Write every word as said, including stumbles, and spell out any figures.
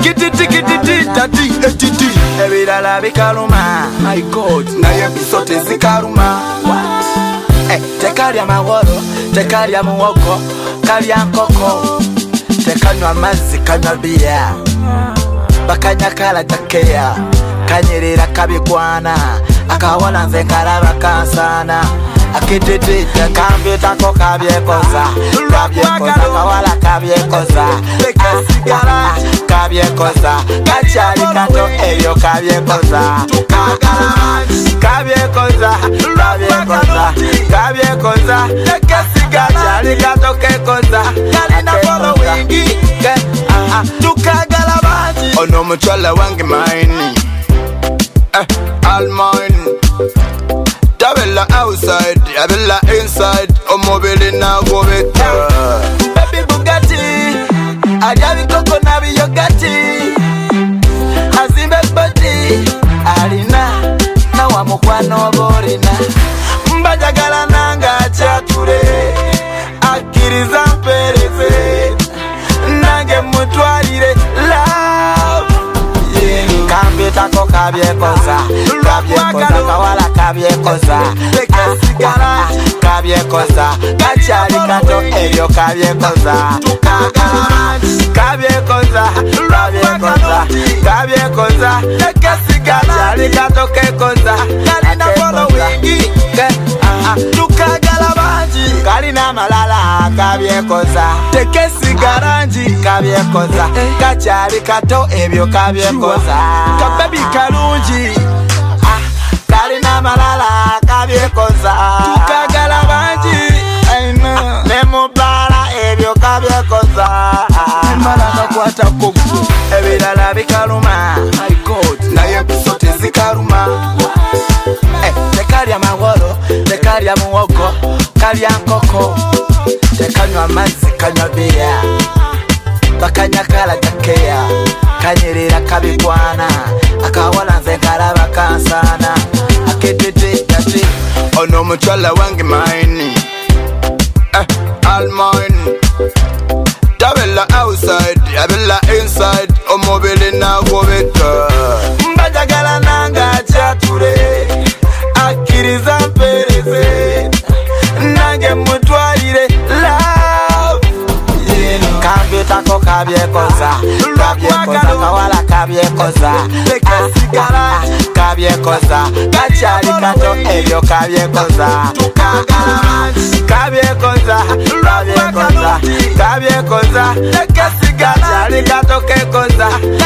kititi kititi tati etiti ebirala bikaluma my god naye bisote zikaluma eh tekalya maworo tekalya muwogo kalya nkoko tekanywa amazzi kanywa bia bakanyakala takeya kanyerera kabigwana akawona nze kalaba kansana akititita kambitako kabyekoza kabyekoza kawala kabyekoza kasigala kabyekoza kachali kato eyo kabyekoza kabyekoza kabyekoza kabyekoza kasigala kato kekoza kalina following tukagala banji ono muchala wange mine eh all mine Tabella outside, Tabella inside, Omobile na go better. Baby Bugatti, Adiabi Coco Nabi Yogati, Azimbe Bati, Alina, Nawamukwano Borina, Mbajagala Nanga Chature, Akiriza Pereze, Nage Mutuarire, love. Kambitako kabyekoza kabyekoza kawala kabyekoza kasigala kabyekoza kachali kato eyo kabyekoza kabyekoza kabyekoza kabyekoza kasigala kato kekoza kalina following tukagala banji kalina malala kabyekoza tekesigaranji kabyekoza kachali kato ebyo kabyekoza kabebi kalunji ah kalina malala kabyekoza tukagala banji aina nemubala ebyo kabyekoza malala kwata kogu ebirala bikaluma my god naye bisote zikaluma eh tekalya maworo tekalya muwogo kalya nkoko tekanywa amazzi kanywa bia bakanyakala takeya kanyerera kabigwana akawala nze kalaba kansana akitititati ono muchala wange mine eh all mine Tabella outside Tabella inside omobile na go better mbajagala nanga chature akiriza pereze nange mutwarire love kambitako kabyekoza kabyekoza kawala kabyekoza kasigala kabyekoza kachali kato eyo kabyekoza kabyekoza kabyekoza kabyekoza kasigala kato kekoza